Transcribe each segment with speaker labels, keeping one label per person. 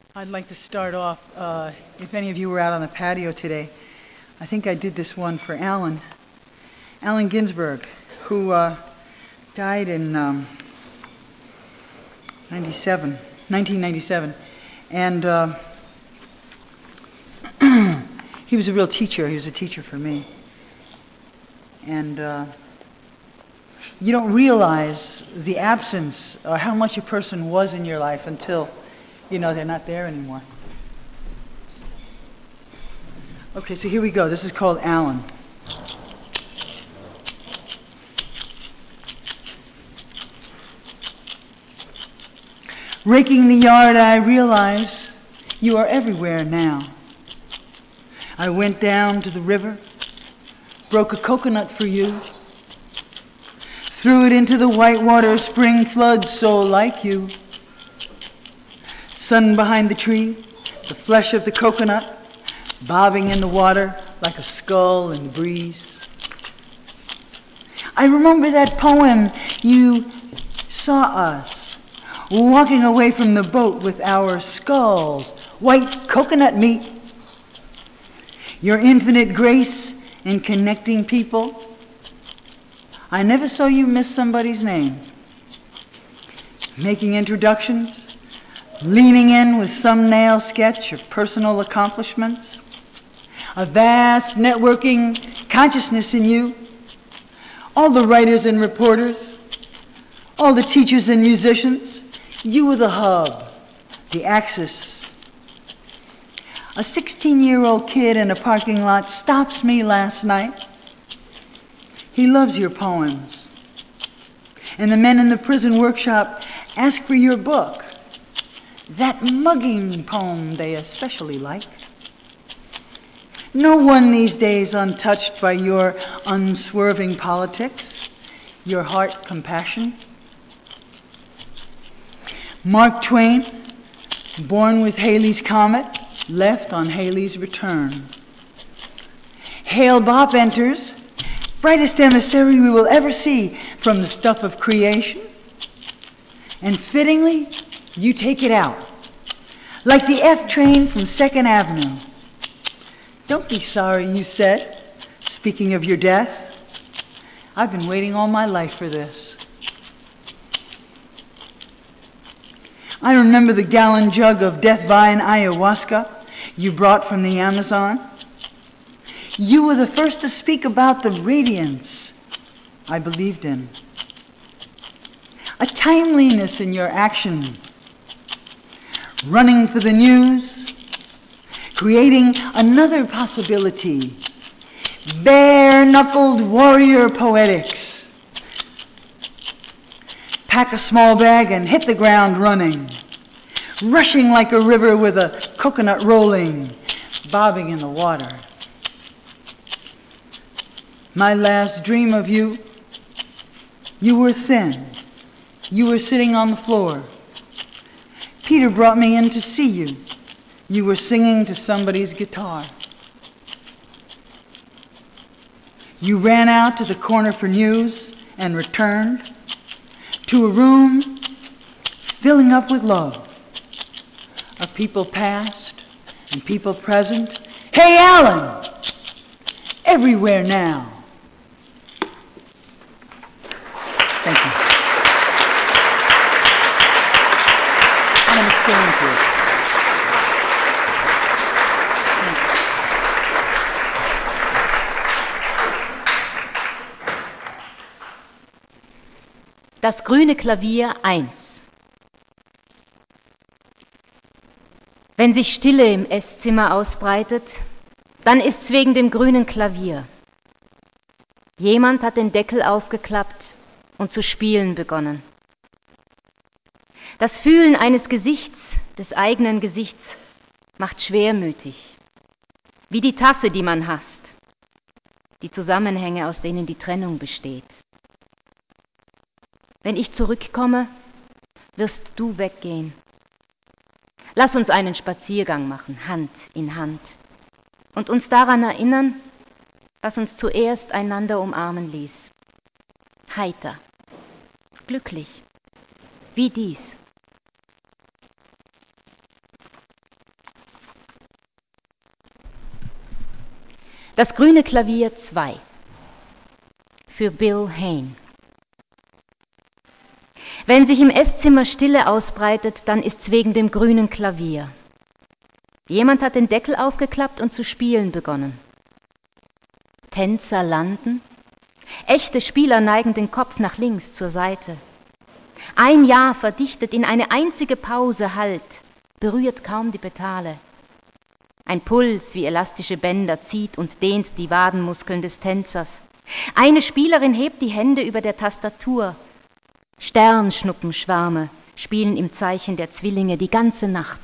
Speaker 1: I'd like to start off, if any of you were out on the patio today, I think I did this one for Allen Ginsberg, who died in 1997. And he was a real teacher. He was a teacher for me. And you don't realize the absence or how much a person was in your life until, they're not there anymore. Okay, so here we go. This is called Allen. Raking the yard, I realize you are everywhere now. I went down to the river, broke a coconut for you, threw it into the whitewater spring flood so like you. Sun behind the tree, the flesh of the coconut, bobbing in the water like a skull in the breeze. I remember that poem you saw us walking away from the boat with our skulls, white coconut meat. Your infinite grace in connecting people. I never saw you miss somebody's name. Making introductions, leaning in with thumbnail sketch of personal accomplishments. A vast networking consciousness in you. All the writers and reporters, all the teachers and musicians. You were the hub, the axis. A 16-year-old kid in a parking lot stops me last night. He loves your poems. And the men in the prison workshop ask for your book. That mugging poem they especially like. No one these days untouched by your unswerving politics, your heart compassion. Mark Twain, born with Halley's Comet, left on Halley's return. Hale Bopp enters, brightest emissary we will ever see from the stuff of creation. And fittingly, you take it out, like the F train from 2nd Avenue. Don't be sorry, you said, speaking of your death. I've been waiting all my life for this. I remember the gallon jug of Death Vine ayahuasca you brought from the Amazon. You were the first to speak about the radiance I believed in. A timeliness in your action. Running for the news. Creating another possibility. Bare-knuckled warrior poetics. Pack a small bag and hit the ground running. Rushing like a river with a coconut rolling, bobbing in the water. My last dream of you, you were thin. You were sitting on the floor. Peter brought me in to see you. You were singing to somebody's guitar. You ran out to the corner for news and returned to a room filling up with love of people past and people present. Hey, Allen! Everywhere now. Thank you. I'm going to stand here.
Speaker 2: Das grüne Klavier 1. Wenn sich Stille im Esszimmer ausbreitet, dann ist's wegen dem grünen Klavier. Jemand hat den Deckel aufgeklappt und zu spielen begonnen. Das Fühlen eines Gesichts, des eigenen Gesichts, macht schwermütig, wie die Tasse, die man hasst, die Zusammenhänge, aus denen die Trennung besteht. Wenn ich zurückkomme, wirst du weggehen. Lass uns einen Spaziergang machen, Hand in Hand, und uns daran erinnern, was uns zuerst einander umarmen ließ. Heiter, glücklich, wie dies. Das grüne Klavier 2 für Bill Hayne. Wenn sich im Esszimmer Stille ausbreitet, dann ist's wegen dem grünen Klavier. Jemand hat den Deckel aufgeklappt und zu spielen begonnen. Tänzer landen, echte Spieler neigen den Kopf nach links zur Seite. Ein Jahr verdichtet in eine einzige Pause Halt, berührt kaum die Pedale. Ein Puls wie elastische Bänder zieht und dehnt die Wadenmuskeln des Tänzers. Eine Spielerin hebt die Hände über der Tastatur. Sternschnuppenschwärme spielen im Zeichen der Zwillinge die ganze Nacht.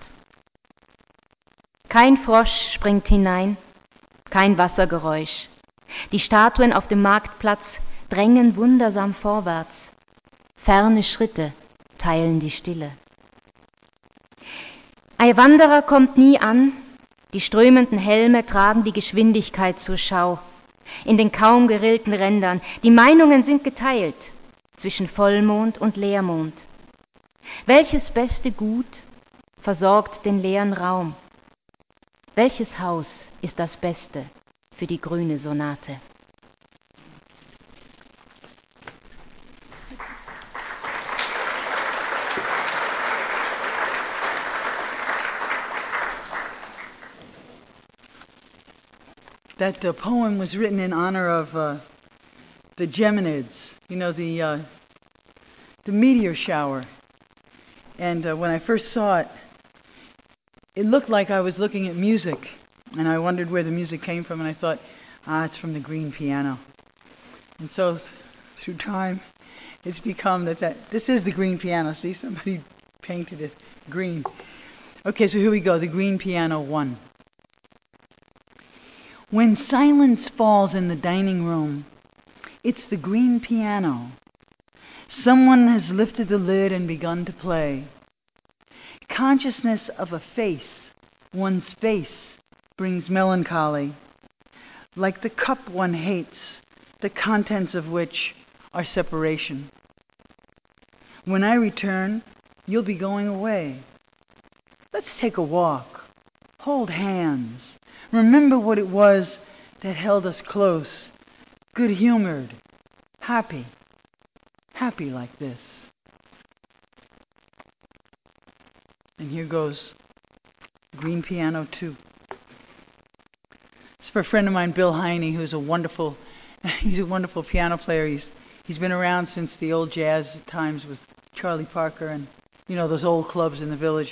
Speaker 2: Kein Frosch springt hinein, kein Wassergeräusch. Die Statuen auf dem Marktplatz drängen wundersam vorwärts. Ferne Schritte teilen die Stille. Ein Wanderer kommt nie an, die strömenden Helme tragen die Geschwindigkeit zur Schau. In den kaum gerillten Rändern, die Meinungen sind geteilt zwischen Vollmond und Leermond. Welches beste Gut versorgt den leeren Raum? Welches Haus ist das Beste für die grüne Sonate?
Speaker 1: That poem was written in honor of the Geminids, the meteor shower. And when I first saw it, it looked like I was looking at music, and I wondered where the music came from, and I thought, it's from the green piano. And so through time, it's become that this is the green piano. See, somebody painted it green. Okay, so here we go, the green piano 1. When silence falls in the dining room, it's the green piano. Someone has lifted the lid and begun to play. Consciousness of a face, one's face, brings melancholy, like the cup one hates, the contents of which are separation. When I return, you'll be going away. Let's take a walk, hold hands, remember what it was that held us close, good-humored, happy like this. And here goes Green Piano 2. It's for a friend of mine, Bill Heine, who's he's a wonderful piano player. He's been around since the old jazz times with Charlie Parker and, those old clubs in the village.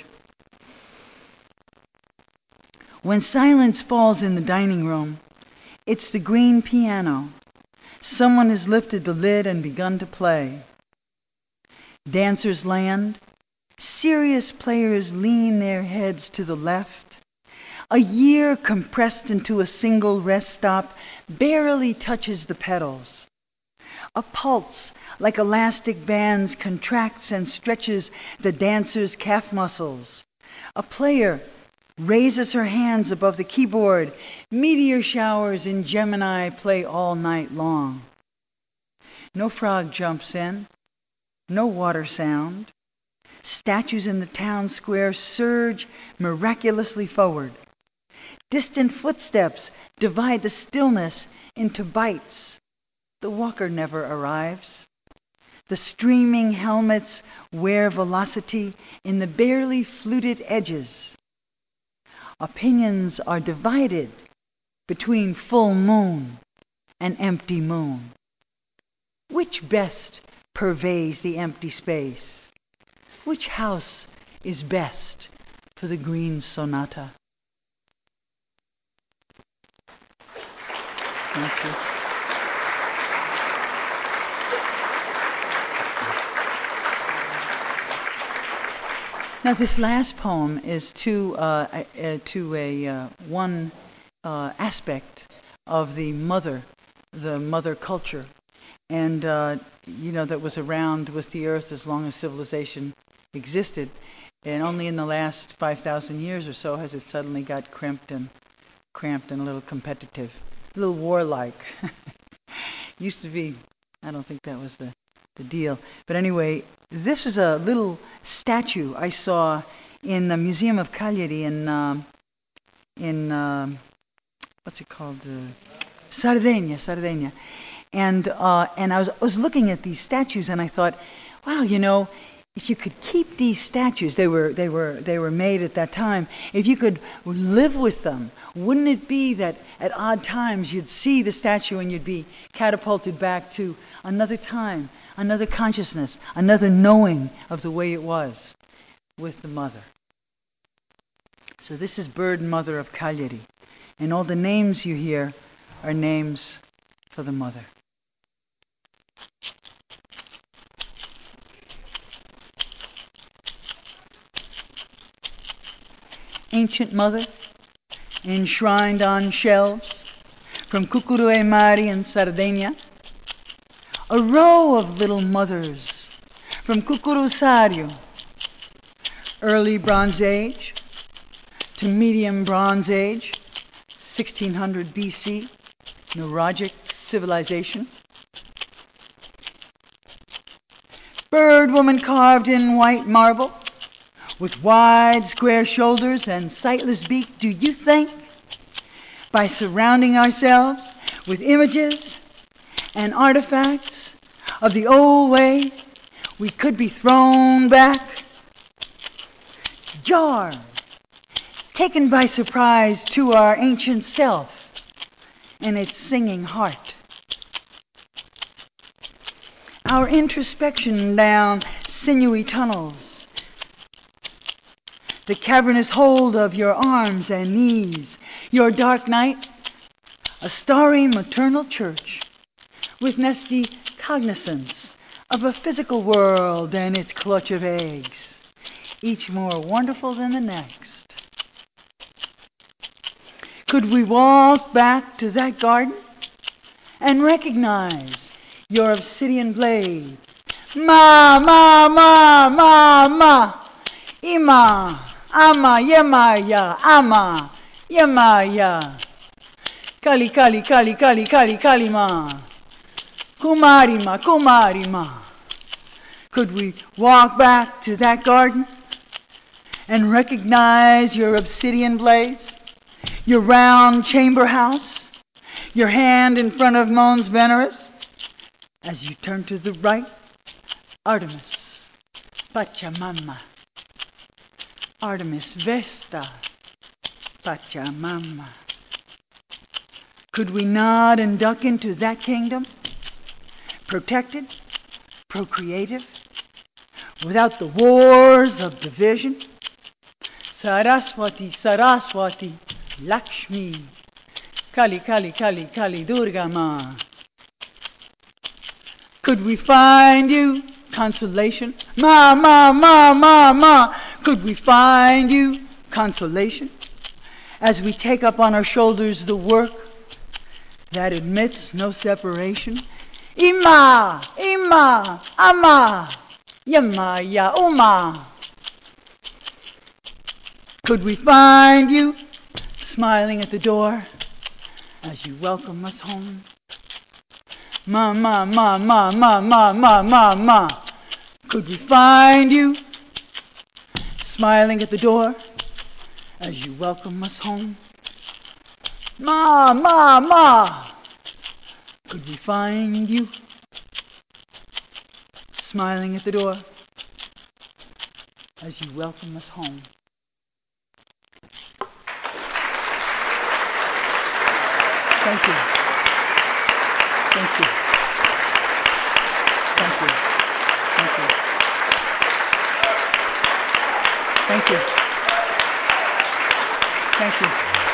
Speaker 1: When silence falls in the dining room, it's the green piano. Someone has lifted the lid and begun to play. Dancers land. Serious players lean their heads to the left. A year compressed into a single rest stop barely touches the pedals. A pulse like elastic bands contracts and stretches the dancer's calf muscles. A player raises her hands above the keyboard. Meteor showers in Gemini play all night long. No frog jumps in, no water sound. Statues in the town square surge miraculously forward. Distant footsteps divide the stillness into bites. The walker never arrives. The streaming helmets wear velocity in the barely fluted edges. Opinions are divided between full moon and empty moon. Which best purveys the empty space? Which house is best for the green sonata? Thank you. Now, this last poem is to one aspect of the mother culture, and that was around with the earth as long as civilization existed, and only in the last 5,000 years or so has it suddenly got cramped and a little competitive, a little warlike. Used to be. I don't think that was the deal. But anyway, this is a little statue I saw in the Museum of Cagliari in what's it called? Sardinia. And I was looking at these statues, and I thought, wow, if you could keep these statues, they were made at that time. If you could live with them, wouldn't it be that at odd times you'd see the statue and you'd be catapulted back to another time, another consciousness, another knowing of the way it was with the mother. So this is Bird Mother of Cagliari, and all the names you hear are names for the mother. Ancient mother, enshrined on shelves from Cucuru e Mari in Sardinia, a row of little mothers from Cucuru Sario, early Bronze Age to medium Bronze Age, 1600 BC, Neurologic civilization. Bird woman carved in white marble, with wide square shoulders and sightless beak. Do you think, by surrounding ourselves with images and artifacts of the old way, we could be thrown back, jarred, taken by surprise to our ancient self and its singing heart? Our introspection down sinewy tunnels, the cavernous hold of your arms and knees, your dark night, a starry maternal church with nesty cognizance of a physical world and its clutch of eggs, each more wonderful than the next. Could we walk back to that garden and recognize your obsidian blade? Ma, ma, ma, ma, ma, ima, ama, yema, ya, ama, yema, ya, kali, kali, kali, kali, kali, kali, ma, kumari, ma, kumari, ma. Could we walk back to that garden and recognize your obsidian blades, your round chamber house, your hand in front of Mons Veneris? As you turn to the right, Artemis, Pachamama, Artemis Vesta, Pachamama. Could we nod and duck into that kingdom, protected, procreative, without the wars of division? Saraswati, Saraswati, Lakshmi, Kali, Kali, Kali, Kali, Durga Ma. Could we find you consolation? Ma, ma, ma, ma, ma. Could we find you consolation as we take up on our shoulders the work that admits no separation? Ima, Ima, Ama, Yama, Ya, Uma. Could we find you smiling at the door as you welcome us home? Ma, ma, ma, ma, ma, ma, ma, ma, ma. Could we find you smiling at the door as you welcome us home? Ma, ma, ma. Could we find you smiling at the door as you welcome us home? Thank you. Thank you. Thank you. Thank you. Thank you. Thank you.